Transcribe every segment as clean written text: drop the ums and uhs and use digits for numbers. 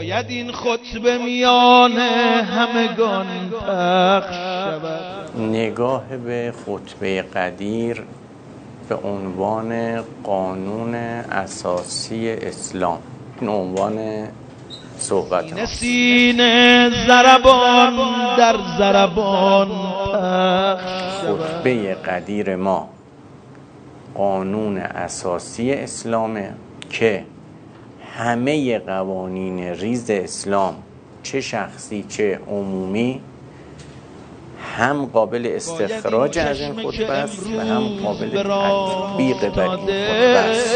باید این خطبه میان همگان پخش شود. نگاه به خطبه قدیر به عنوان قانون اساسی اسلام، این عنوان صحبت ما. سینه ضربان در ضربان پخش شود. خطبه قدیر ما قانون اساسی اسلامه که همه قوانین ریز اسلام، چه شخصی چه عمومی، هم قابل استخراج از این خطبه است و هم قابل تطبیق بر این خطبه است.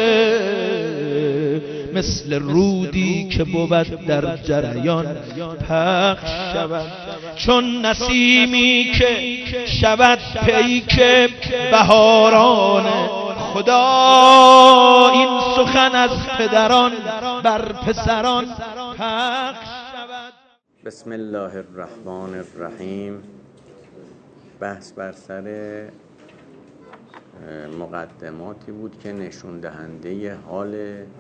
مثل رودی که بود در جریان پخش شود، چون نسیمی که شود پیک بهاران. خدا این سخن از پدران بر پسران پخش شود. بسم الله الرحمن الرحیم. بحث بر سر مقدماتی بود که نشون دهنده حال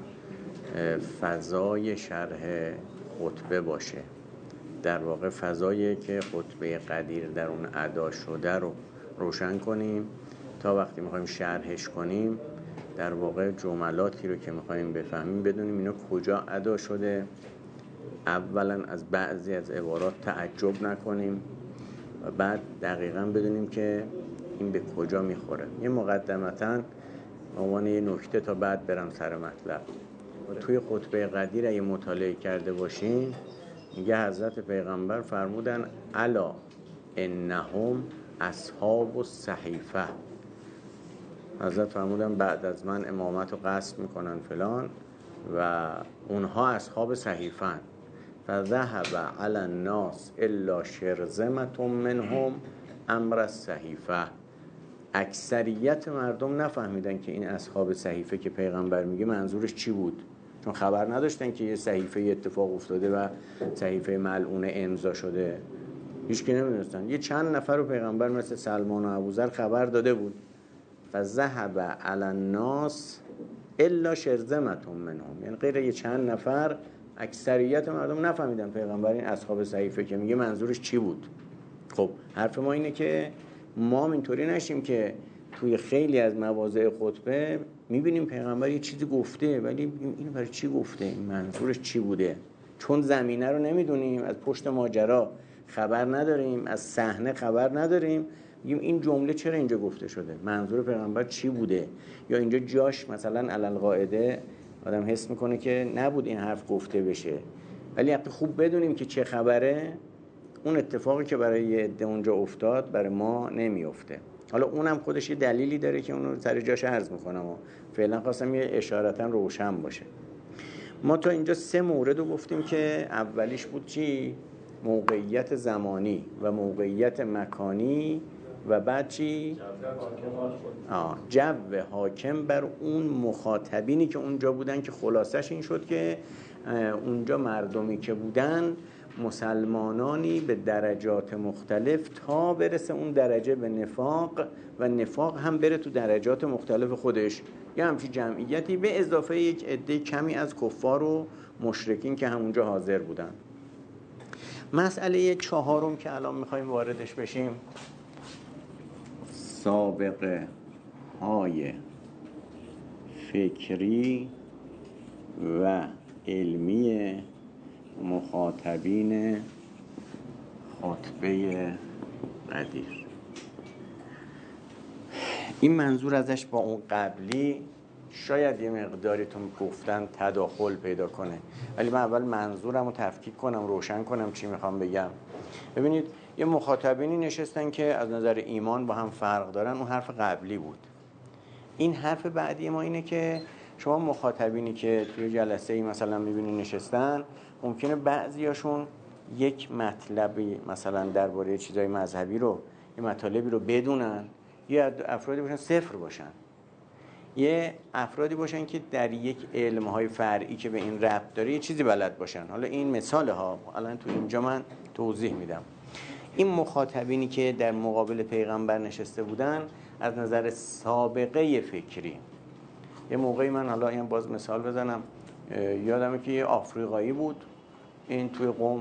فضای شرح خطبه باشه. در واقع فضایی که خطبه قدیر در اون ادا شده رو روشن کنیم تا وقتی میخوایم شرحش کنیم در واقع جملاتی رو که میخوایم بفهمیم بدونیم اینا کجا ادا شده. اولا از بعضی از عبارات تعجب نکنیم و بعد دقیقاً بدونیم که این به کجا میخوره. یه مقدمتاً عنوان یه نکته تا بعد برم سر مطلب. و توی خطبه قدیر اگه مطالعه کرده باشین میگه حضرت پیغمبر فرمودن الا انهم اصحاب الصحیفه. حضرت فرمودن بعد از من امامت رو قصد میکنن فلان و اونها اصحاب صحیفه هن. فذهب علی الناس الا شرذمة منهم امر الصحیفه. اکثریت مردم نفهمیدن که این اصحاب صحیفه که پیغمبر میگه منظورش چی بود، چون خبر نداشتن که یه صحیفه اتفاق افتاده و صحیفه ملعونه امضا شده. هیچ کی نمیدونستن. یه چند نفر رو پیغمبر مثل سلمان و ابوذر خبر داده بود. فذهب علی الناس الا شرذمة منهم، یعنی غیر یه چند نفر اکثریت مردم نفهمیدن پیغمبر این اصحاب صحیفه که میگه منظورش چی بود. خب حرف ما اینه که ما اینطوری نشیم که توی خیلی از مواضع خطبه میبینیم پیغمبر یه چیزی گفته ولی این برای چی گفته، این منظورش چی بوده، چون زمینه رو نمیدونیم، از پشت ماجرا خبر نداریم، از صحنه خبر نداریم، میگیم این جمله چرا اینجا گفته شده، منظور پیغمبر چی بوده، یا اینجا جاش مثلا علل قاعده آدم حس میکنه که نبود این حرف گفته بشه. ولی وقتی خوب بدونیم که چه خبره، اون اتفاقی که برای یه عده اونجا افتاد برای ما نمیفته. حالا اونم خودش یه دلیلی داره که اونو سر جاش عرض میکنم و فعلا خواستم یه اشارتا روشن باشه. ما تا اینجا 3 مورد رو گفتیم که اولیش بود چی؟ موقعیت زمانی و موقعیت مکانی و بعد چی؟ جو حاکم بر اون مخاطبینی که اونجا بودن که خلاصش این شد که اونجا مردمی که بودن مسلمانانی به درجات مختلف تا برسه اون درجه به نفاق و نفاق هم بره تو درجات مختلف خودش، یا همچین جمعیتی به اضافه یک عده کمی از کفار و مشرکین که همونجا حاضر بودن. مسئله 4 که الان میخوایم واردش بشیم، سابقه های فکری و علمی مخاطبین خطبه قدیر. این منظور ازش با اون قبلی شاید یه مقداری تو گفتن تداخل پیدا کنه، ولی من اول منظورم رو تفکیک کنم، روشن کنم چی میخوام بگم. ببینید یه مخاطبینی نشستن که از نظر ایمان با هم فرق دارن، اون حرف قبلی بود. این حرف بعدی ما اینه که شما مخاطبینی که توی جلسه ای مثلا میبینی نشستن، ممکنه بعضیاشون یک مطلبی مثلا درباره چیزای مذهبی رو، یه مطالبی رو بدونن، یه افرادی باشن صفر باشن، یه افرادی باشن که در یک علمهای فرعی که به این ربط داره یه چیزی بلد باشن. حالا این مثال ها الان تو اینجا من توضیح میدم. این مخاطبینی که در مقابل پیغمبر نشسته بودن از نظر سابقه فکری، یه موقعی من حالا این باز مثال بزنم، یادمه که یه آفریقایی بود این توی قم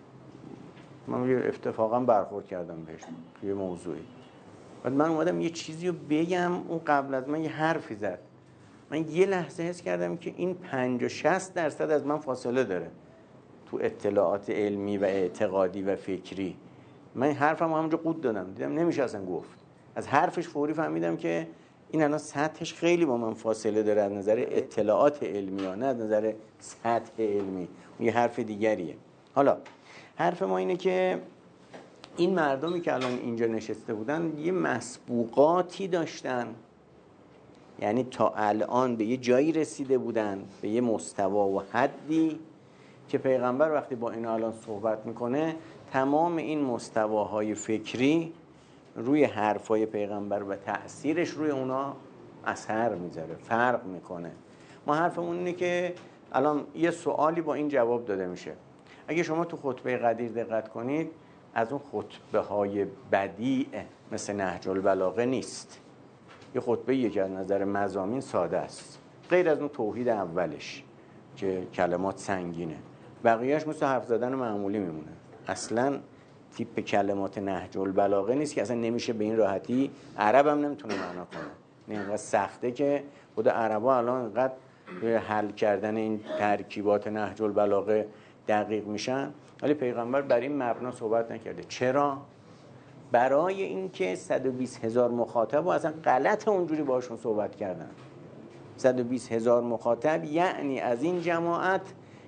من اتفاقا برخورد کردم بهش توی موضوعی. بعد من اومدم یه چیزی رو بگم، اون قبل از من یه حرفی زد. من یه لحظه حس کردم که این 50-60% از من فاصله داره تو اطلاعات علمی و اعتقادی و فکری. من حرفم همونجا قود دادم، دیدم نمیشه اصلا گفت. از حرفش فوری فهمیدم که این الان سطحش خیلی با من فاصله داره از نظر اطلاعات علمی، نه از نظر سطح علمی. اون یه حرف دیگریه. حالا حرف ما اینه که این مردمی که الان اینجا نشسته بودن یه مسبوقاتی داشتن، یعنی تا الان به یه جایی رسیده بودن، به یه مستوا و حدی که پیغمبر وقتی با اینا الان صحبت میکنه تمام این مستواهای فکری روی حرفای پیغمبر و تأثیرش روی اونا اثر میذاره، فرق میکنه. ما حرفمون اینه که الان یه سوالی با این جواب داده میشه. اگه شما تو خطبه قدیر دقت کنید، از اون خطبه های بدیع مثل نهج البلاغه نیست. یه خطبه یکی از نظر مضامین ساده است، غیر از اون توحید اولش که کلمات سنگینه، بقیهش مثل حرف زدن معمولی میمونه. اصلا تیپ کلمات نهج البلاغه نیست که اصلا نمیشه به این راحتی، عرب هم نمیتونه معنا کنه. نه اینقدر سخته که خود عربا الان اینقدر حل کردن این ترکیبات نهج البلاغه دقیق میشن، ولی پیغمبر بر این مبنا صحبت نکرده. چرا؟ برای اینکه 120,000 مخاطب و اصلا غلط اونجوری باشون صحبت کردن. 120,000 مخاطب یعنی از این جماعت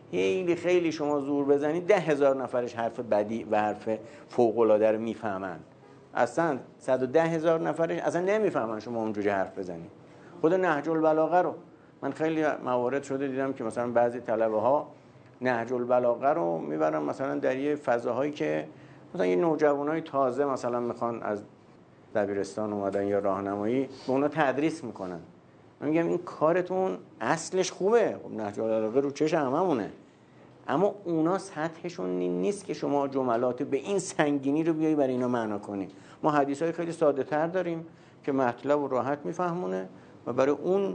خیلی شما زور بزنید 10,000 نفرش حرف بدی و حرف فوق‌العاده رو میفهمن. اصلا 110,000 نفرش اصلا نمیفهمن شما اونجوری حرف بزنید. خود نهج البلاغه رو من خیلی موارد شده دیدم که مثلا بعضی طلبه ها نهج البلاغه رو میبرن مثلا در یه فضاهایی که مثلا یه نوجوانای تازه مثلا میخوان از دبیرستان اومدن یا راهنمایی به اونا تدریس میکنن. من میگم این کارتون اصلش خوبه، خب نهج البلاغه رو چش هممونه، اما اونا سطحشون نیست که شما جملات به این سنگینی رو بیایی برای اینا معنا کنی. ما حدیثای خیلی ساده تر داریم که مطلب و راحت میفهمونه و برای اون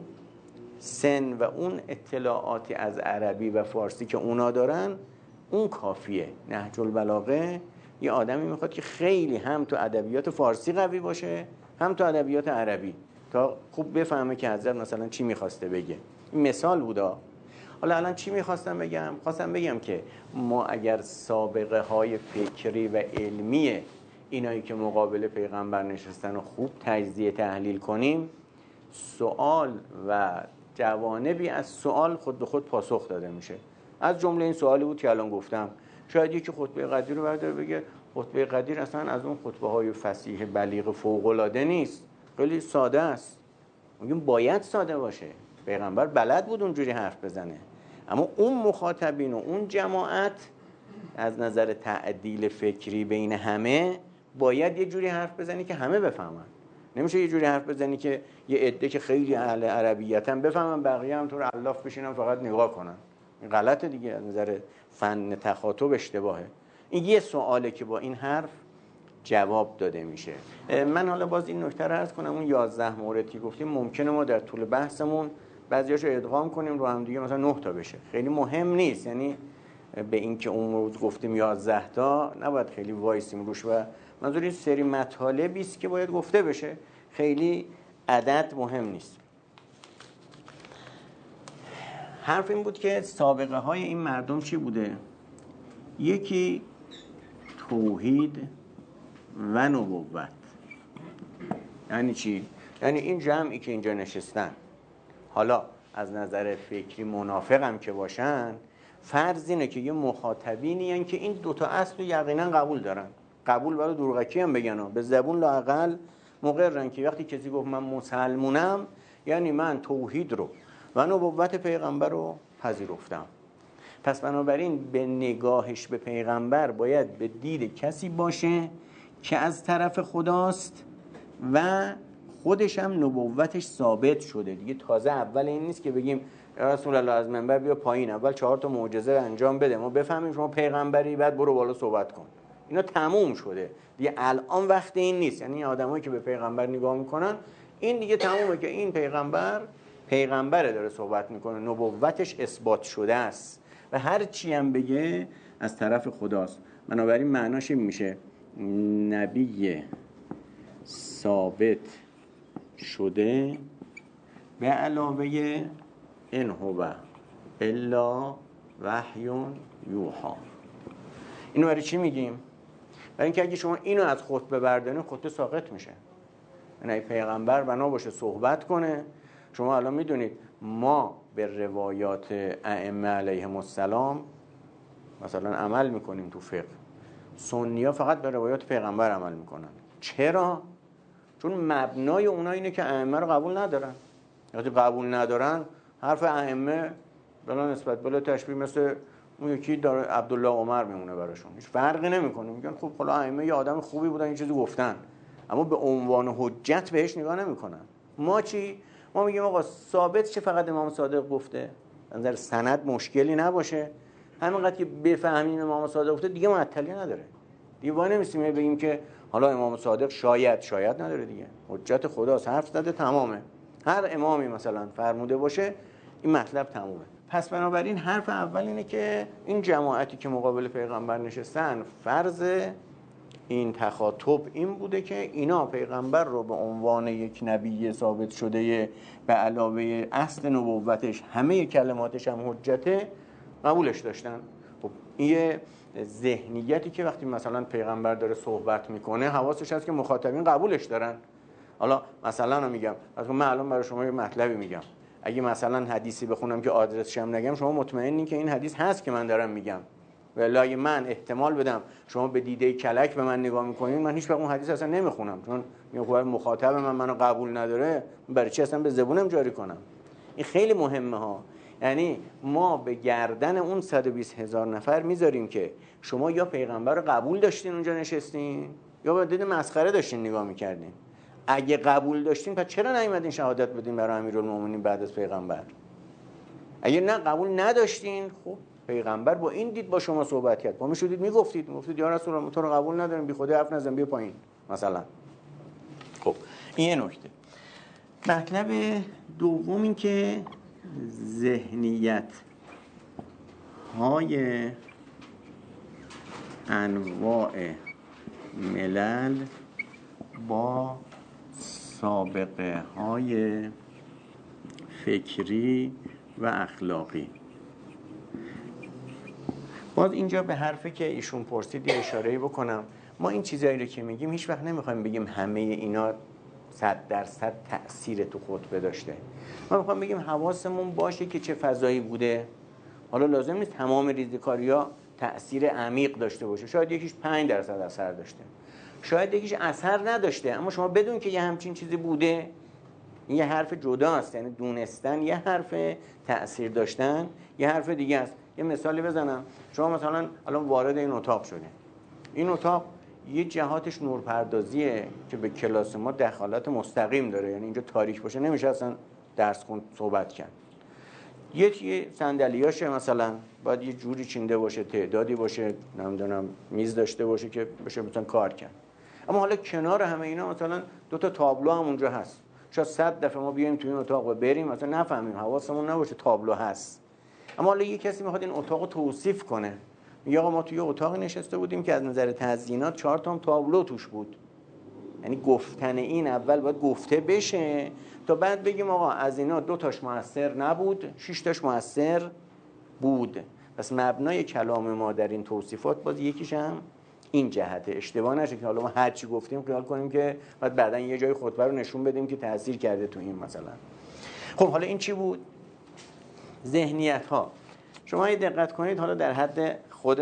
سن و اون اطلاعاتی از عربی و فارسی که اونا دارن اون کافیه. نهج البلاغه یه آدمی میخواد که خیلی هم تو ادبیات فارسی قوی باشه هم تو ادبیات عربی تا خوب بفهمه که حضرت مثلا چی میخواسته بگه. این مثال بودا. حالا الان چی میخواستم بگم؟ خواستم بگم که ما اگر سابقه های فکری و علمی اینایی که مقابل پیغمبر نشستن و خوب تجزیه تحلیل کنیم، سوال و جوانبی از سوال خود به خود پاسخ داده میشه. از جمله این سوالی بود که الان گفتم. شاید یکی خطبه قدیر رو برداره بگه خطبه قدیر اصلا از اون خطبه های فصیح بلیغ فوق العاده نیست، خیلی ساده است. میگیم باید ساده باشه، پیغمبر بلد بود اونجوری حرف بزنه، اما اون مخاطبین و اون جماعت از نظر تعدیل فکری بین همه باید یه جوری حرف بزنی که همه بفهمن. نمیشه یه جوری حرف بزنی که یه عده که خیلی اهل عربیتن بفهمن، بقیه هم طور الاف بشینن فقط نگاه کنن. این غلطه دیگه، از نظر فن تخاطب اشتباهه. این یه سواله که با این حرف جواب داده میشه. من حالا باز این نکته رو عرض کنم، اون 11 موردی گفتیم ممکنه ما در طول بحثمون بعضیاشو ادغام کنیم رو هم دیگه، مثلا 9 تا بشه، خیلی مهم نیست. یعنی به این که اون روز گفتیم 11 تا نباید خیلی وایسیم روش، و منظور این سری مطالبی است که باید گفته بشه، خیلی عدد مهم نیست. حرف این بود که سابقه های این مردم چی بوده؟ یکی توحید و نبوت. یعنی چی؟ یعنی این جمعی که اینجا نشستن، حالا از نظر فکری منافقم که باشن، فرض اینه که یه مخاطبینی هن که این دوتا اصل رو یقینا قبول دارن. قبول برای دروغکی هم بگن، به زبون لااقل مقررن که وقتی کسی گفت من مسلمونم یعنی من توحید رو و نبوت پیغمبر رو پذیرفتم. پس بنابراین به نگاهش به پیغمبر باید به دید کسی باشه که از طرف خداست و خودش هم نبوتش ثابت شده دیگه. تازه اول این نیست که بگیم رسول الله از منبر بیا پایین، اول 4 تا معجزه انجام بده ما بفهمیم شما پیغمبری، بعد برو بالا صحبت کن. اینا تموم شده دیگه، الان وقت این نیست. یعنی آدمایی که به پیغمبر نگاه میکنن این دیگه تمومه که این پیغمبره داره صحبت میکنه، نبوتش اثبات شده است و هر چی هم بگه از طرف خداست. بنابراین معناش این میشه نبی ثابت شده به علاوه ان هو الا وحی یوحی. اینو برای چی میگیم؟ برای اینکه اگه شما اینو از خطبه بردارین خطبه ساقط میشه. یعنی پیغمبر بنا باشه صحبت کنه. شما الان میدونید ما به روایات ائمه علیهم السلام مثلا عمل میکنیم تو فقه، سنی‌ها فقط به روایات پیغمبر عمل میکنن. چرا؟ چون مبنای اونا اینه که ائمه رو قبول ندارن. وقتی قبول ندارن حرف ائمه بلا نسبت بلا تشبیه مثل اون یکی داره عبدالله عمر میمونه براشون، هیچ فرقی نمیکنه. میگن خب حالا ائمه یه آدم خوبی بودن این چیزی گفتن، اما به عنوان حجت بهش نگاه نمیکنن. ما چی؟ ما میگیم آقا ثابت چه فقط امام صادق گفته، از نظر سند مشکلی نباشه، همینقدر که بفهمیم امام صادق گفته دیگه معطلی نداره. دیگه وای نمیستیم بگیم که حالا امام صادق شاید نداره، دیگه حجت خداست، حرف زده تمامه، هر امامی مثلا فرموده باشه این مطلب تمومه. پس بنابراین حرف اول اینه که این جماعتی که مقابل پیغمبر نشستن فرض این تخاطب این بوده که اینا پیغمبر رو به عنوان یک نبی ثابت شده به علاوه اصل نبوتش همه کلماتش هم حجته قبولش داشتن. خب این ذهنیتی که وقتی مثلا پیغمبر داره صحبت میکنه حواسش هست که مخاطبین قبولش دارن. حالا مثلا میگم، من الان برای شما یه مطلبی میگم، اگه مثلا حدیثی بخونم که آدرسش هم نگم شما مطمئنین که این حدیث هست که من دارم میگم، ولی من احتمال بدم شما به دیده کلک به من نگاه میکنین، من هیچ وقت اون حدیث اصلا نمیخونم، چون میگم مخاطب منو قبول نداره، برای چی اصلا به زبونم جاری کنم؟ این خیلی مهمه ها. یعنی ما به گردن اون 120,000 نفر میذاریم که شما یا پیغمبر رو قبول داشتین اونجا نشستین یا به دید مسخره داشتین نگاه میکردین. اگه قبول داشتین پس چرا نیومدین شهادت بدین برای امیرالمومنین بعد از پیغمبر؟ اگه نه قبول نداشتین، خب پیغمبر با این دید با شما صحبت کرد، با میشودید میگفتید یا رسول الله تو رو قبول نداریم، بی خودی حرف نزن، بیا پایین مثلا. خب این یه نکته. مطلب دوم این که ذهنیت های انواع ملل با سابقه های فکری و اخلاقی. باز اینجا به حرفی که ایشون پرسید یه اشاره‌ای بکنم. ما این چیزایی رو که میگیم هیچ وقت نمیخوایم بگیم همه اینا 100% تأثیر تو خطبه داشته. ما میخوایم بگیم حواسمون باشه که چه فضایی بوده. حالا لازم نیست تمام ریزکاری‌ها تأثیر عمیق داشته باشه، شاید یکیش 5% اثر داشته، شاید یکیش اثر نداشته، اما شما بدون که یه همچین چیزی بوده، این یه حرف جداست. یعنی دونستن یه حرف، تأثیر داشتن یه حرف دیگه است. یه مثالی بزنم. شما مثلا الان وارد این اتاق شده، این اتاق یه جهاتش نورپردازیه که به کلاس ما دخالت مستقیم داره، یعنی اینجا تاریک باشه نمیشه اصلا درس خون صحبت کرد. یه صندلیاشه مثلا باید یه جوری چینده باشه، تعدادی باشه، نمیدونم میز داشته باشه که بشه مثلا کار کرد. اما حالا کنار همه اینا مثلا 2 تا تابلو هم اونجا هست. شاید 100 دفعه ما بیایم تو این اتاق و بریم مثلا نفهمیم، حواسمون نباشه تابلو هست. اما حالا یه کسی میخواد این اتاقو توصیف کنه، میگه آقا ما توی یه اتاقی نشسته بودیم که از نظر تزیینات 4 تا تابلو توش بود. یعنی گفتن این اول باید گفته بشه تا بعد بگیم آقا از اینا 2 تاش موثر نبود، 6 تاش موثر بود. پس مبنای کلام ما در این توصیفات باز یکیش هم این جهته. اشتباه نشه که حالا ما هر چی گفتیم خیال کنیم که بعدا یه جای خطبه رو نشون بدیم که تاثیر کرده تو این مثلا. خب حالا این چی بود؟ ذهنیت ها. شما یه دقت کنید حالا در حد خود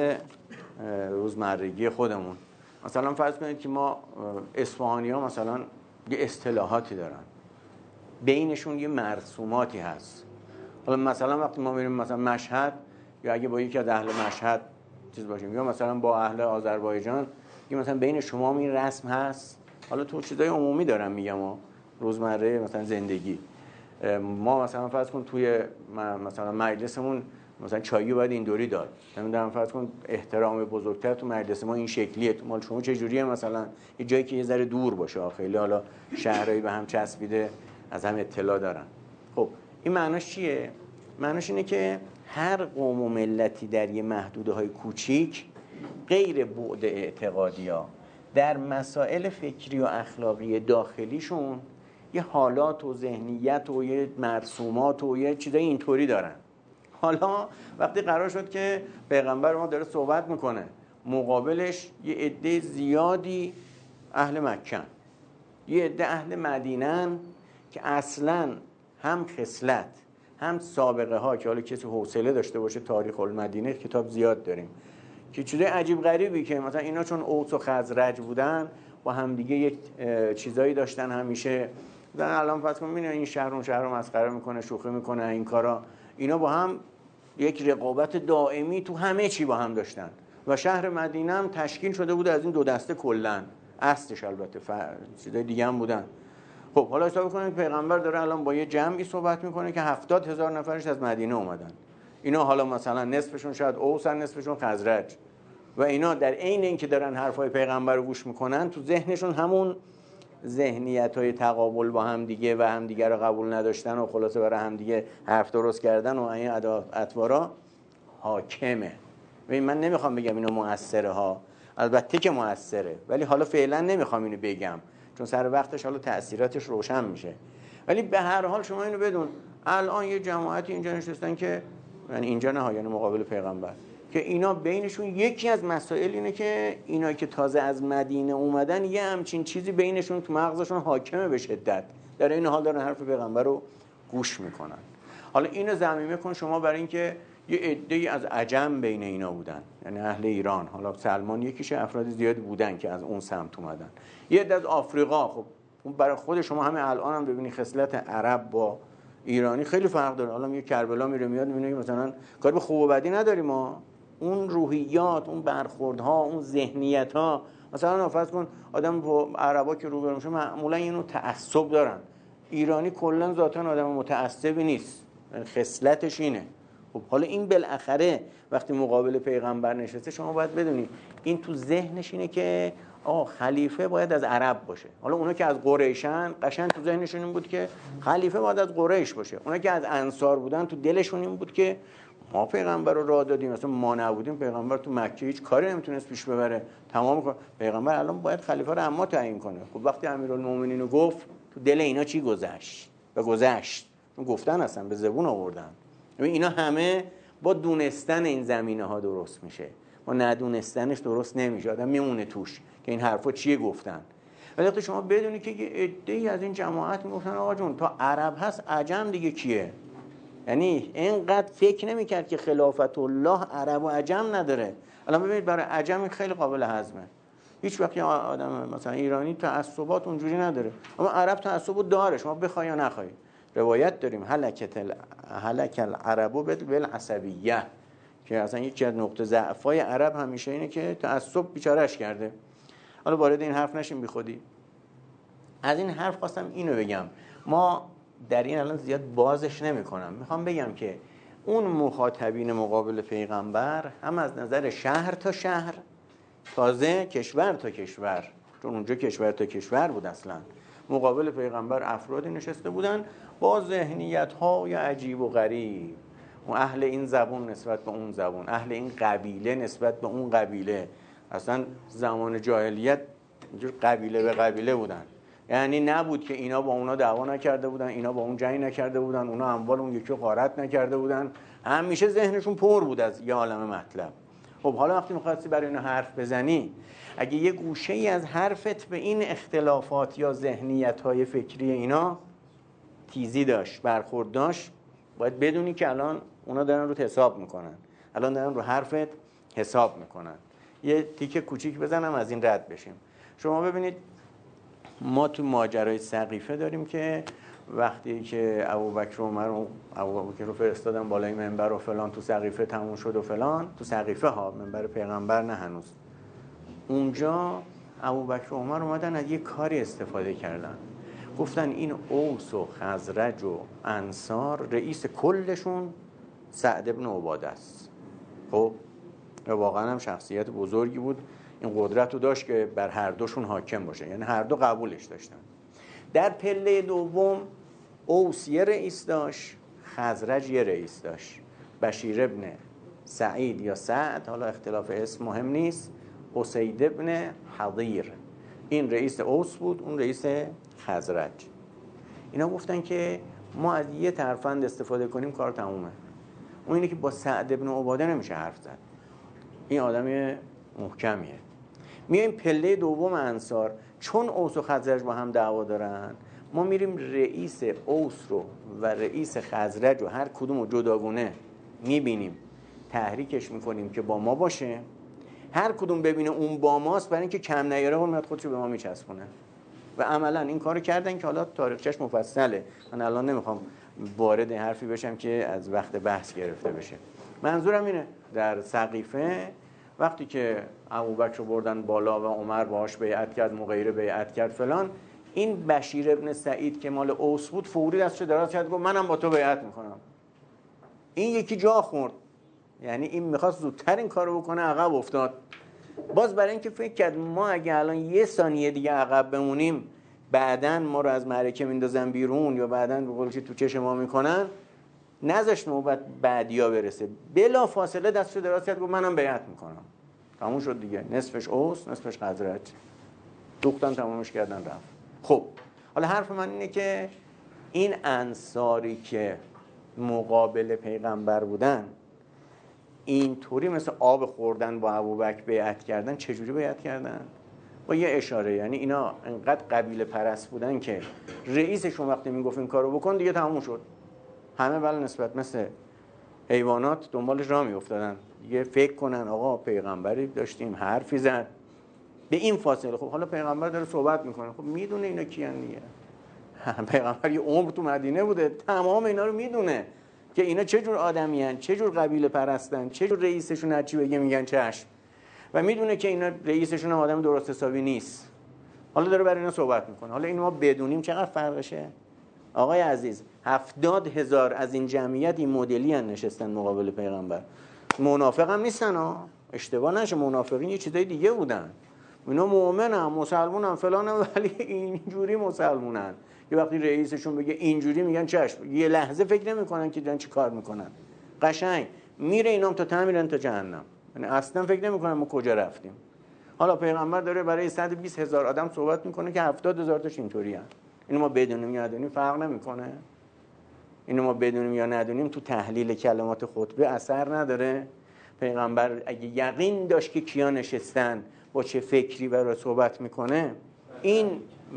روزمرگی خودمون، مثلا فرض کنید که ما اصفهانی ها مثلا یه اصطلاحاتی دارن، بینشون یه مرسوماتی هست. حالا مثلا وقتی ما میریم مثلا مشهد، یا اگه با یکی از اهل مشهد چیز باشیم، یا مثلا با اهل آذربایجان، که مثلا بین شما این رسم هست. حالا تو چیزای عمومی دارم میگم، روزمره مثلا زندگی، ما مثلا فرض کن توی مثلا مجلسمون مثلا چایی باید اینطوری داد، نمیدونم فرض کن احترام بزرگتر تو مجلس ما این شکلیه، تو مال شما چه جوریه؟ مثلا یه جایی که یه ذره دور باشه، خیلی حالا شهرایی به هم چسبیده از هم اطلاع دارن. خب این معناش چیه؟ معناش اینه که هر قوم و ملتی در یه محدوده های کوچیک غیر بعد اعتقادی ها در مسائل فکری و اخلاقی داخلیشون یه حالات و ذهنیت و یه مرسومات و یه چیزای اینطوری دارن. حالا وقتی قرار شد که پیغمبر ما داره صحبت میکنه، مقابلش یه عده زیادی اهل مکه، یه عده اهل مدینن که اصلاً هم خصلت هم سابقه ها که حالا کسی حوصله داشته باشه تاریخ المدینه کتاب زیاد داریم که چیزای عجیب غریبی که مثلا اینا چون اوس و خزرج بودن با هم دیگه یک چیزایی داشتن همیشه دارن. الان فرض کنید این شهر اون شهر رو مسخره میکنه، شوخی میکنه، این کارا، اینا با هم یک رقابت دائمی تو همه چی با هم داشتن و شهر مدینه هم تشکیل شده بود از این دو دسته کلا، اصلش البته چیزای دیگه هم بودن. خب حالا حساب کنید پیغمبر داره الان با یه جمعی صحبت میکنه که 70,000 نفرش از مدینه اومدن. اینا حالا مثلا نصفشون شاید اوسن، نصفشون خزرج، و اینا در عین اینکه دارن حرفای پیغمبر رو گوش میکنن تو ذهنشون همون ذهنیت‌های تقابل با هم دیگه و هم دیگه رو قبول نداشتن و خلاصه برای هم دیگه حرف درست کردن و این اطوارا حاکمه. ببین من نمیخوام بگم اینو مؤثره ها، البته که مؤثره، ولی حالا فعلا نمیخوام اینو بگم چون سر وقتش حالا تأثیراتش روشن میشه. ولی به هر حال شما اینو بدون، الان یه جماعتی اینجا نشستن که یعنی اینجا نه، یعنی مقابل پیغمبر، که اینا بینشون یکی از مسائل اینه که اینا که تازه از مدینه اومدن یه همچین چیزی بینشون تو مغزشون حاکمه به شدت، در این حال دارن حرف پیغمبر رو گوش میکنن. حالا اینو ضمیمه کن شما برای اینکه یه عده‌ای از عجم بین اینا بودن، یعنی اهل ایران، حالا سلمان یکیشه، افراد زیادی بودن که از اون سمت اومدن، یه عده از آفریقا. خب اون برای خود شما همه الان هم ببینید خصلت عرب با ایرانی خیلی فرق داره. حالا یه کربلا میره میاد میبینه که مثلا کار به خوب و بدی نداریم ما، اون روحیات، اون برخوردها، اون ذهنیت‌ها، مثلا فرض کن آدم با عربا که روبرو میشه معمولا اینو تعصب دارن. ایرانی کلا ذاتاً آدم متعصبی نیست، خصلتش اینه. خب حالا این بالاخره وقتی مقابل پیغمبر نشسته شما باید بدونی این تو ذهنش اینه که خلیفه باید از عرب باشه. حالا اونا که از قریشن قشنگ تو ذهنشون این بود که خلیفه باید از قریش باشه. اونا که از انصار بودن تو دلشون این بود که ما پیغمبر رو راه دادیم، مثلا ما نبودیم پیغمبر تو مکه هیچ کاری نمیتونست پیش ببره، تمام کن پیغمبر الان باید خلیفه رو اما تعیین کنه. خب وقتی امیرالمومنین رو گفت تو دل اینا چی گذشت؟ و گذشت چون گفتن اصلا به زبون آوردن. اینا همه با دونستن این زمینه ها درست میشه، با ندونستنش درست نمیشه، آدم میمونه توش که این حرفا چیه گفتن. ولی وقتی شما بدونی که یه عده‌ای از این جماعت میگفتن آقا جون تا عرب هست عجم دیگه کیه، یعنی اینقدر فکر نمیکرد که خلافت الله عرب و عجم نداره. الان ببینید برای عجم خیلی قابل هضمه، هیچ وقت آدم مثلا ایرانی تعصبات اونجوری نداره، اما عرب تعصب داره، شما بخوای یا نخوای. روایت داریم هلک العرب بالعصبیه، که اصلا یکی از نقطه ضعفای عرب همیشه اینه که تعصب بیچارهش کرده. حالا وارد این حرف نشیم بی خودی. از این حرف خواستم اینو بگم، ما در این الان زیاد بازش نمی کنم، میخوام بگم که اون مخاطبین مقابل پیغمبر هم از نظر شهر تا شهر، تازه کشور تا کشور، چون اونجا کشور تا کشور بود، اصلا مقابل پیغمبر افرادی نشسته بودن با ذهنیت‌های عجیب و غریب، و اهل این زبون نسبت به اون زبون، اهل این قبیله نسبت به اون قبیله. اصلا زمان جاهلیت اینجور قبیله به قبیله بودن، یعنی نبود که اینا با اونا دعوا نکرده بودن، اینا با اون جنگ نکرده بودن، اونا اموال اون یکی رو غارت نکرده بودن، همیشه ذهنشون پر بود از یه عالمه مطلب. خب حالا وقتی می‌خواستی برای اینا حرف بزنی، اگه یه گوشه‌ای از حرفت به این اختلافات یا ذهنیت‌های فکری اینا تیزی داشت، برخورد داشت، باید بدونی که الان اونا دارن رو حساب میکنن، الان دارن رو حرفت حساب میکنن. یه تیکه کوچیک بزنم از این رد بشیم. شما ببینید ما تو ماجرای سقیفه داریم که وقتی که ابوبکر و عمر و ابوبکر رو فرستادن بالای منبر و فلان، تو سقیفه تموم شد و فلان، تو سقیفه ها، منبر پیغمبر نه هنوز، اونجا ابوبکر و عمر اومدن از یه کاری استفاده کردن، گفتن این اوس و خزرج و انصار رئیس کلشون سعد ابن عباده است. خب واقعا هم شخصیت بزرگی بود، این قدرت رو داشت که بر هر دوشون حاکم باشه، یعنی هر دو قبولش داشتن. در پله دوم اوس یه رئیس داشت، خزرج یه رئیس داشت. بشیر ابن سعید یا سعد، حالا اختلاف اسم مهم نیست، اسید ابن حضیر، این رئیس اوس بود، اون رئیس خزرج. اینا گفتن که ما از یه ترفند استفاده کنیم کار تمومه. اون اینه که با سعد ابن عباده نمیشه حرف زد، این آدم محکمیه. میایم پله دوم انصار، چون اوس و خزرج با هم دعوا دارن، ما میریم رئیس اوس رو و رئیس خزرج رو هر کدوم رو جداگونه میبینیم، تحریکش میکنیم که با ما باشه، هر کدوم ببینه اون با ماست، برای اینکه کم نیاره اون میاد خودشو به ما میچسبونه. و عملا این کارو کردن که حالا تاریخچش مفصله، من الان نمیخوام وارد حرفی بشم که از وقت بحث گرفته بشه. منظورم اینه در سقیفه وقتی که ابوبکر رو بردن بالا و عمر باهاش بیعت کرد، مغیره بیعت کرد فلان، این بشیر ابن سعید که مال اوس بود فوری دستش دراز کرد گفت منم با تو بیعت میکنم. این یکی جا خورد، یعنی این میخواست زودتر این کارو بکنه، عقب افتاد. باز برای اینکه فکر کرد ما اگه الان یه ثانیه دیگه عقب بمونیم بعدن ما رو از معرکه میندازن بیرون یا بعدن به قولش تو چش ما میکنن، نذاشت نوبت بعدیا برسه، بلا فاصله دستش دراز کرد گفت منم بیعت میکنم. تموم شد دیگه، نصفش اوس نصفش خزرج، دوختن تمامش کردن رفت. خب حالا حرف من اینه که این انصاری که مقابل پیغمبر بودن اینطوری مثل آب خوردن با ابوبکر بیعت کردن، چجوری بیعت کردن؟ با یه اشاره. یعنی اینا انقدر قبیله پرست بودن که رئیسشون وقتی میگفت این کارو بکن دیگه تموم شد، همه بله نسبت مثل حیوانات دنبالش راه میافتادن دیگه، فکر کنن آقا پیغمبری داشتیم حرفی زد به این فاصله. خب حالا پیغمبر داره صحبت میکنه، خب میدونه اینا کیان دیگه، پیغمبر یه عمر تو مدینه بوده، تمام اینا رو میدونه که اینا چه جور آدمیان، چه جور قبیله پرستن، چه جور رئیسشون هرچی بگه میگن چشم، و میدونه که اینا رئیسشون هم آدم درست حسابی نیست. حالا داره برای اینا صحبت میکنه. حالا اینو ما بدونیم چقدر فرقشه. آقای عزیز 70,000 از این جمعیت این مدلی ان نشستن مقابل پیغمبر، منافق هم نیستن ها، اشتباه نشه، منافقین یه چیزای دیگه بودن، اینا مؤمنن مسلمونن فلان، ولی اینجوری مسلمونن که وقتی رئیسشون بگه اینجوری میگن چشم، یه لحظه فکر نمیکنن که دارن چی کار میکنن، قشنگ میره اینام تا تعمیرن تا جهنم، یعنی اصلا فکر نمیکنن ما کجا رفتیم. حالا پیغمبر داره برای 120,000 آدم صحبت میکنه که 70,000 تاش اینطوری ان. اینو ما بدونیم یا ندونیم فرق نمیکنه، اینو ما بدونیم یا ندونیم تو تحلیل کلمات خطبه اثر نداره. پیغمبر اگه یقین داشت که کیا نشستن با چه فکری برای صحبت میکنه، این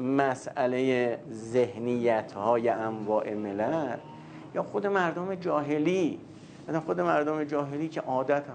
مسئله ذهنیت‌های انواع ملل یا خود مردم جاهلی، مثلا خود مردم جاهلی که عادت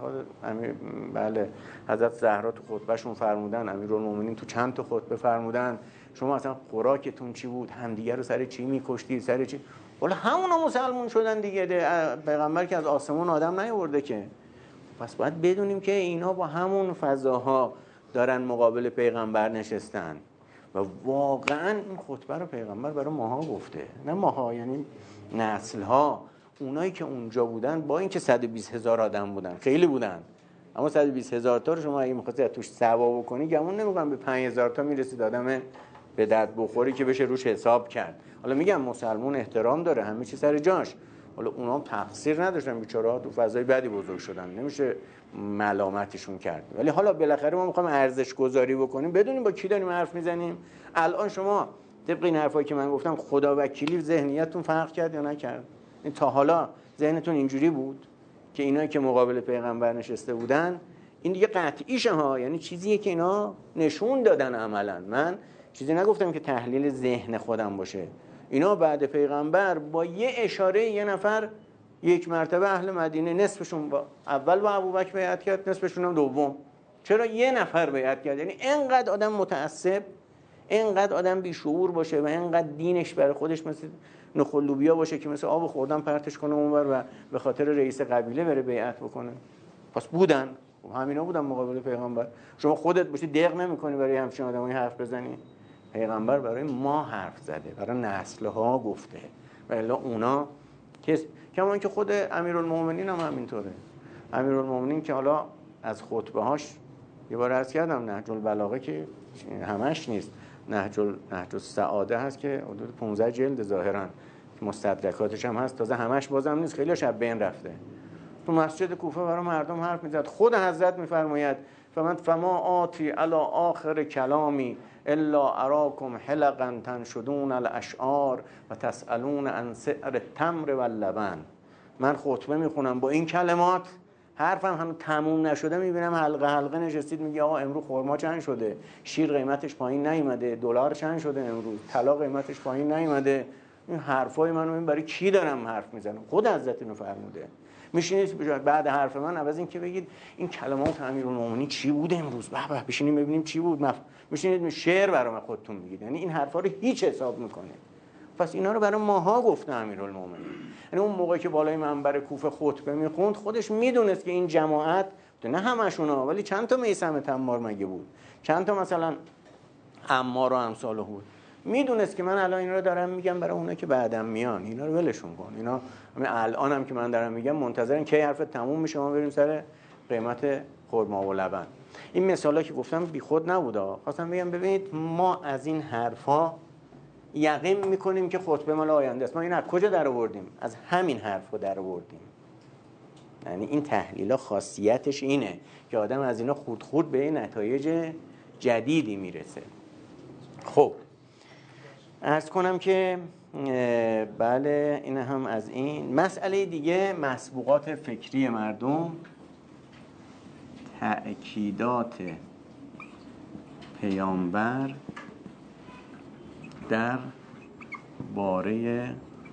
بله حضرت زهرا تو خطبهشون فرمودن، امیرالمومنین تو چند تا خطبه فرمودن شما اصلا خوراکتون چی بود، همدیگه رو سر چی میکشتید، سر چی، ولی همونا مسلمون شدن دیگه، پیغمبر که از آسمون آدم نیاورده که. پس باید بدونیم که اینا با همون فضاها دارن مقابل پیغمبر نشستن و واقعا این خطبه رو پیغمبر برای ماها گفته، نه ماها یعنی نسل‌ها، اونایی که اونجا بودن با اینکه 120,000 آدم بودن، خیلی بودن، اما 120,000 تا رو شما اگه می‌خواستی توش ثواب بکنی گمون نمی‌کنم به 5,000 تا میرسید آدم به درد بخوری که بشه روش حساب کرد. حالا میگم مسلمون احترام داره، همه چی سر جاش، حالا اونا هم تقصیر نداشتن، بیچاره‌ها تو فضای بدی بزرگ شدن، نمیشه ملامتشون کرد. ولی حالا بالاخره ما می‌خوایم ارزش گذاری بکنیم، بدونیم با کی داریم حرف میزنیم. الان شما طبق این حرفایی که من گفتم خدا وکیلی ذهنیتتون فرق کرد یا نکرد؟ این تا حالا ذهنتون اینجوری بود که اینایی که مقابل پیغمبر نشسته بودن این دیگه قطعیشه ها، یعنی چیزیه که اینا نشون دادن عملاً. من چیزی نگفتم که تحلیل ذهن خودم باشه، اینا بعد پیغمبر با یه اشاره یه نفر یک مرتبه اهل مدینه نصفشون با اول با ابوبکر بیعت کرد، نصفشون هم دوم. چرا یه نفر بیعت کرد؟ یعنی اینقدر آدم متعصب، اینقدر آدم بیشعور باشه و اینقدر دینش برای خودش مثل نخل لوبیا باشه که مثل آب خوردن پرتش کنه اونور و به خاطر رئیس قبیله بره بیعت بکنه. پس بودن، همینا بودن مقابل پیغمبر. شما خودت باشی دق نمی‌کنی برای همچین آدمایی حرف بزنی؟ پیغمبر برای ما حرف زده، برای نسل‌ها گفته، ولی اونا کمان که خود امیرالمومنین هم همینطوره. امیرالمومنین که حالا از خطبه‌هاش یه بار عرض کردم نهج البلاغه که همش نیست، نهج السعاده هست که حدود 15 جلد ظاهرا، مستدرکاتش هم هست، تازه همش بازم نیست، خیلی شب بین رفته. تو مسجد کوفه برای مردم حرف میزد. خود حضرت میفرماید فما آتی علی آخر کلامی الا اراکم حلقا تنشدون الاشعار و تسالون عن سعر التمر واللبن. من خطبه میخونم با این کلمات، حرفم هنوز تموم نشده میبینم حلقه حلقه نشستید میگه آقا امروز خرما چند شده، شیر قیمتش پایین نیومده، دلار چند شده امروز، طلا قیمتش پایین نیومده. این حرفای منو من برای کی دارم حرف میزنم؟ خود حضرت اینو فرموده. میشینید بعد حرف من عوض این که بگید این کلمات امیرالمومنین چی بود امروز، به به بشینیم ببینیم چی بود، میشینید شعر برام خودتون میگید. یعنی این حرفا رو هیچ حساب میکنه. پس اینا رو برای ماها گفته امیرالمومنین. یعنی اون موقعی که بالای منبر کوفه خطبه میخوند خودش میدونست که این جماعت، نه همشونا ولی چند تا میثم تمار مگه بود، چند تا مثلا عمار و امثاله بود، میدونست که من الان اینا رو دارم میگم برای اونایی که بعدم میان، اینا رو ولشون کن. اینا الان هم که من دارم میگم منتظرن کی حرفت تموم میشه ما بریم سر قیمت خرما و لبن. این مثالا که گفتم بیخود نبوده، خواستم بگم ببینید ما از این حرفا یقین میکنیم که خطبه مال آینده است. ما این از کجا در آوردیم؟ از همین حرفا در آوردیم. یعنی این تحلیل خاصیتش اینه که آدم از اینا خورد خورد به نتایج جدیدی میرسه. خب عرض کنم که بله این هم از این. مسئله دیگه مسبوقات فکری مردم، تأکیدات پیامبر در باره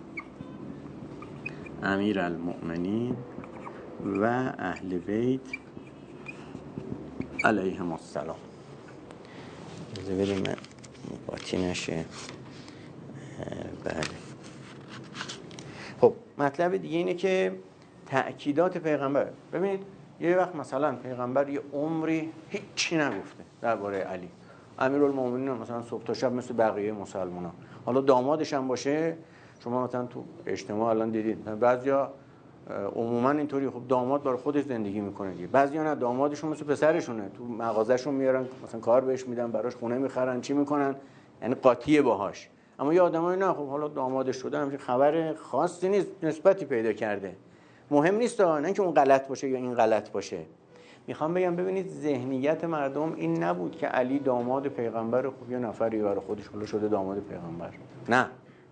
امیرالمؤمنین و اهل بیت علیهم السلام. بریم باطی نشه. بله. خب مطلب دیگه اینه که تأکیدات پیغمبر. ببینید یه وقت مثلا پیغمبر یه عمری هیچی نگفته درباره علی، امیرالمومنین مثلا صبح تا شب مثل بقیه مسلمان‌ها، حالا دامادش هم باشه. شما مثلا تو اجتماع الان دیدید بعضیا عموما اینطوری، خب داماد برای خودش زندگی میکنه دیگه، بعضیا نه دامادشون مثل پسرشونه، تو مغازه‌شون میارن مثلا کار بهش میدن، براش خونه میخرن، چی میکنن، یعنی قاطیه باهاش. اما یه آدمایی نه، خب حالا دامادش شده همین خبر خاصی نیست، نسبتی پیدا کرده، مهم نیست، نه اینکه اون غلط باشه یا این غلط باشه. میخوام بگم ببینید ذهنیت مردم این نبود که علی داماد پیغمبر، خب یه نفری برای خودش حالا شده داماد پیغمبر. نه،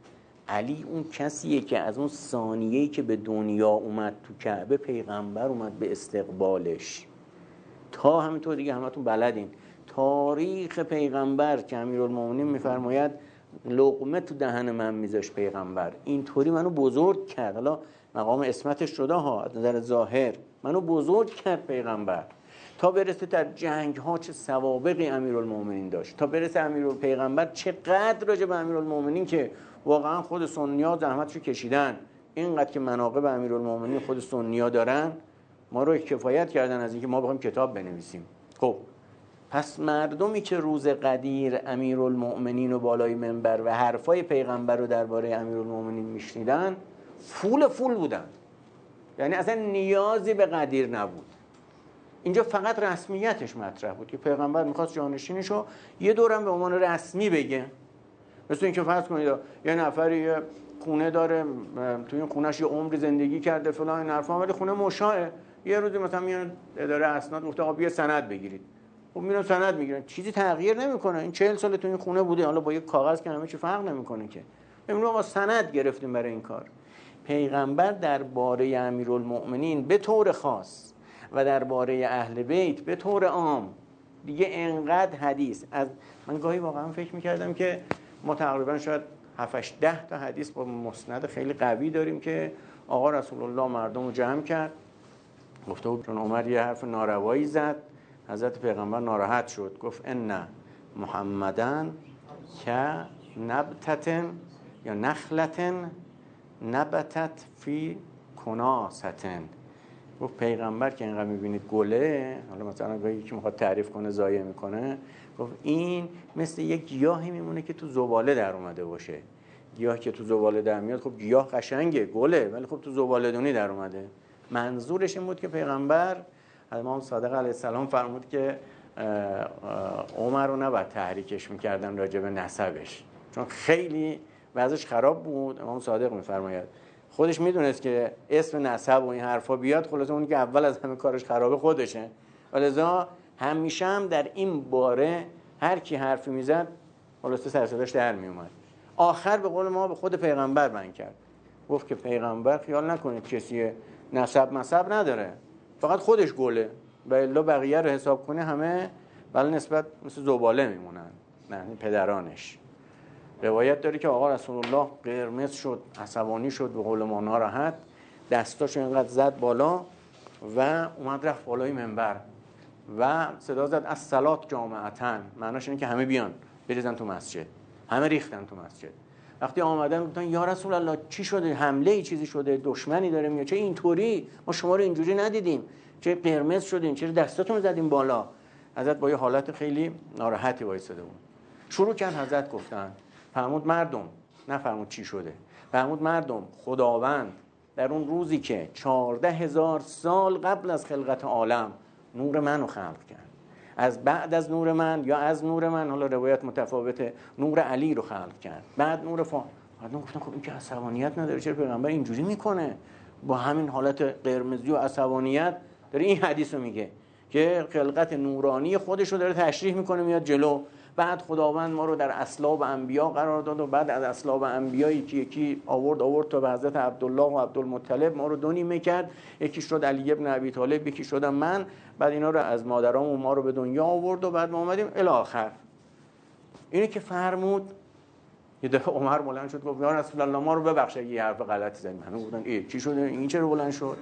علی اون کسیه که از اون ثانیه‌ای که به دنیا اومد تو کعبه پیغمبر اومد به استقبالش، تا همینطور دیگه همتون بلدین تاریخ پیغمبر که امیرالمومنین میفرماید لقمه تو دهن من میذاش پیغمبر، اینطوری منو بزرگ کرد. حالا مقام اسمتش شده ها، از نظر ظاهر منو بزرگ کرد پیغمبر، تا برسه در جنگ ها چه سوابقی امیرالمومنین داشت، تا برسه پیغمبر چقدر راجع به امیرالمومنین که واقعا خود سنی‌ها زحمتشو کشیدن، اینقدر که مناقب امیرالمومنین خود سنی‌ها دارن، ما رو کفایت کردن از اینکه ما بخوایم کتاب بنویسیم. خب پس مردمی که روز قدیر امیرالمومنین و بالای منبر و حرفای پیغمبر رو درباره امیرالمومنین میشنیدن فول بودن، یعنی اصلا نیازی به قدیر نبود. اینجا فقط رسمیتش مطرح بود که پیغمبر میخواست جانشینشو یه دورم به عنوان رسمی بگه. مثل اینکه فرض کنید یه نفری یه خونه داره، توی این خونهش یه عمری زندگی کرده فلان این حرفا، ولی خونه مشاعه، یه روزی مثلا میاد اداره اسناد گفته آقا بیا سند بگیرید، خب میرن سند میگیرن، چیزی تغییر نمیکنه، این 40 سال تو این خونه بوده، حالا با یه کاغذ که همه چی فرق نمیکنه که. امروز ما سند گرفتیم برای این کار. پیغمبر درباره امیرالمؤمنین به طور خاص و درباره اهل بیت به طور عام دیگه انقدر حدیث از من گاهی واقعا فکر میکردم که ما تقریبا شاید 7-8-10 تا حدیث با مسند خیلی قوی داریم که آقا رسول الله مردم رو جمع کرد، گفته بود چون عمر یه حرف ناروایی زد، حضرت پیغمبر ناراحت شد، گفت ان محمدن که نبتتن یا نخلتن نبتت فی کناستن. گفت پیغمبر که اینقدر میبینید گله، حالا مثلا گاهی که میخواد تعریف کنه ضایع میکنه، گفت این مثل یک گیاهی میمونه که تو زباله در اومده باشه. گیاه که تو زباله در میاد خب گیاه قشنگه گله، ولی خب تو زباله دونی در اومده. منظورش این بود که پیغمبر امام صادق علیه السلام فرمود که عمر رو نباید تحریکش میکردن راجع به نسبش، چون خیلی وضعش خراب بود. امام صادق میفرماید خودش میدونست که اسم نسب و این حرفا بیاد، خلاصه اونی که اول از همه کارش خرابه خودشه. ولذا همیشه هم در این باره هر کی حرفی میزد خلاصه سر صداش در میومد. آخر به قول ما به خود پیغمبر بند کرد، گفت که پیغمبر خیال نکنید کسی نسب نداره، فقط خودش گله و الا بقیه رو حساب کنه همه ولی نسبت مثل زباله میمونن، نه پدرانش. روایت داره که آقا رسول الله قرمز شد، عصبانی شد، به قول ما ناراحت، دستاشو اینقدر زد بالا و اومد رفت بالای منبر و صدا زد الصلاة جامعتن، معناش اینه که همه بیان بریزن تو مسجد. همه ریختن تو مسجد. وقتی آمدن گفتن یا رسول الله چی شده؟ حمله ای چیزی شده؟ دشمنی داره میاد؟ چه اینطوری؟ ما شما رو اینجوری ندیدیم، چه قرمز شدین، چه دستاتون زدین بالا؟ حضرت با یه حالت خیلی ناراحتی وایساده بود. شروع کرد حضرت گفتن، فرمود مردم، نفرمود چی شده، فرمود مردم خداوند در اون روزی که 14,000 سال قبل از خلقت عالم نور منو خلق کرد، از بعد از نور من یا از نور من، حالا روایت متفاوته، نور علی رو خلق کرد، بعد نور مردم گفتن خب این که عصبانیت نداره، چرا پیغمبر اینجوری میکنه با همین حالت قرمزی و عصبانیت؟ داره این حدیث رو میگه که خلقت نورانی خودش رو داره تشریح میکنه، میاد جلو. بعد خداوند ما رو در اصلاب انبیا قرار داد و بعد از اصلاب انبیا یکی آورد تا به حضرت عبدالله و عبدالمطلب، ما رو دو نیمه کرد، یکی شد علی ابن ابی طالب، یکی شدم من، بعد اینا رو از مادرام و ما رو به دنیا آورد و بعد ما اومدیم الی آخر. اینه که فرمود. یه دفعه عمر بلند شد گفت یا رسول الله ما رو ببخش اگه یه حرف غلطی زدیم. همه گفتن ای چی شده، این چرا بلند شد؟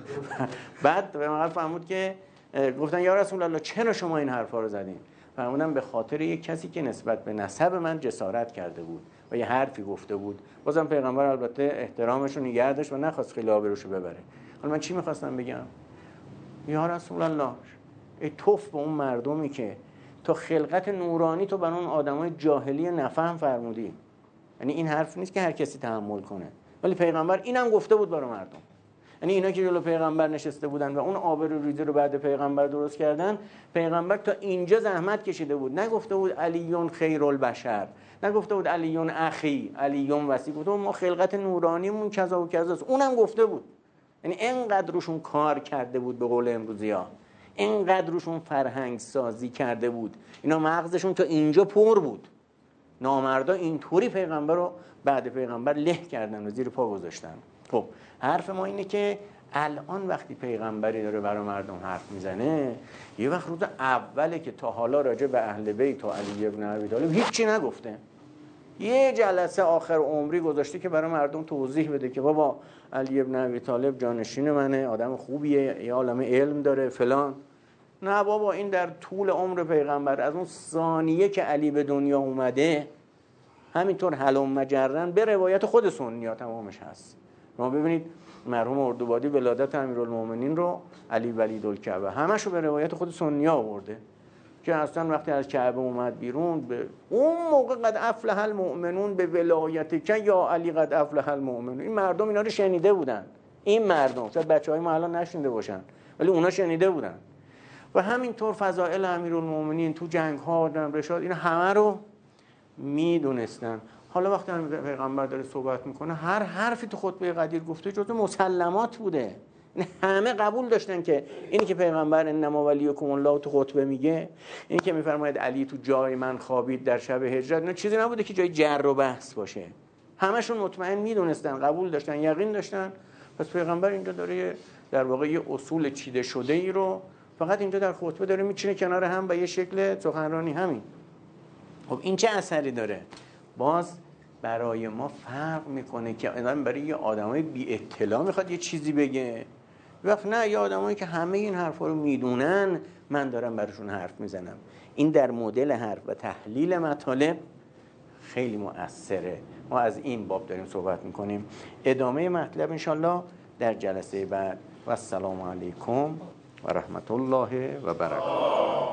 بعد به من فرمود که گفتن یا رسول الله چرا شما این حرفا رو زدین؟ فرمودن به خاطر یک کسی که نسبت به نسب من جسارت کرده بود و یه حرفی گفته بود. بازم پیغمبر البته احترامش رو نگه داشت و نخواست خیلی آبروشو ببره. حالا من چی می‌خواستم بگم؟ یا رسول الله ای توف به اون مردمی که تا خلقت نورانی تو بر اون آدمای جاهلی نفهم فرمودی. یعنی این حرف نیست که هر کسی تحمل کنه، ولی پیغمبر اینم گفته بود برای مردم. یعنی اینا که جلو پیغمبر نشسته بودن و اون آبروریزی رو بعد پیغمبر درست کردن، پیغمبر تا اینجا زحمت کشیده بود، نگفته بود علیون خیرالبشر، نگفته بود علیون اخی، علیون وصی، گفته ما خلقت نورانیمون کذا و کذاست. اونم گفته بود. یعنی اینقدر روشون کار کرده بود، به قول امروزی‌ها اینقدر روشون فرهنگ سازی کرده بود، اینا مغزشون تا اینجا پر بود. نامردا اینطوری پیغمبر رو بعد پیغمبر له کردن و زیر پا گذاشتن. خب حرف ما اینه که الان وقتی پیغمبری داره برای مردم حرف میزنه، یه وقت روز اوله که تا حالا راجع به اهل بیت و علی ابن ابی طالب هیچی نگفته، یه جلسه آخر عمری گذاشته که برای مردم توضیح بده که بابا علی ابن ابی طالب جانشین منه، آدم خوبیه، یه عالمه علم داره فلان. نه بابا، این در طول عمر پیغمبر از اون ثانیه که علی به دنیا اومده همینطور هلم مجرن به روایت خود سنی‌ها تمامش هست. ما ببینید مرحوم اردوبادی ولادت امیرالمومنین رو علی ولیدالکعبه همش رو به روایت خود سنی‌ها آورده که اصلا وقتی از کعبه اومد بیرون به اون موقع قد افلح المؤمنون به ولایت که یا علی قد افلح المؤمنون. این مردم اینا رو شنیده بودن، این مردم شاید بچهای ما الان نشنیده باشن ولی اونا شنیده بودن. و همینطور فضائل امیرالمومنین تو جنگ‌ها رشاد این همه رو میدونستن. حالا وقتی پیغمبر داره صحبت میکنه هر حرفی تو خطبه قدیر گفته جزو مسلمات بوده، این همه قبول داشتن که اینی که پیغمبر انما ولیکم الله تو خطبه میگه، اینی که میفرماید علی تو جای من خوابید در شب هجرت، نه چیزی نبوده که جای جر و بحث باشه. همشون مطمئن میدونستن، قبول داشتن، یقین داشتن. پس پیغمبر اینجا داره در واقع یه اصول چیده شده ای رو فقط اینجا در خطبه داره میچینه کنار هم به یه شکل سخنرانی همین. خب این چه اثری داره؟ باز برای ما فرق میکنه که برای یه آدمای بی اطلاع میخواد یه چیزی بگه، وقت نه یه آدمایی که همه این حرفا رو میدونن من دارم براشون حرف میزنم. این در مدل حرف و تحلیل مطالب خیلی مؤثره. ما از این باب داریم صحبت میکنیم. ادامه مطلب انشالله در جلسه بعد. و السلام علیکم و رحمت الله و برکاته.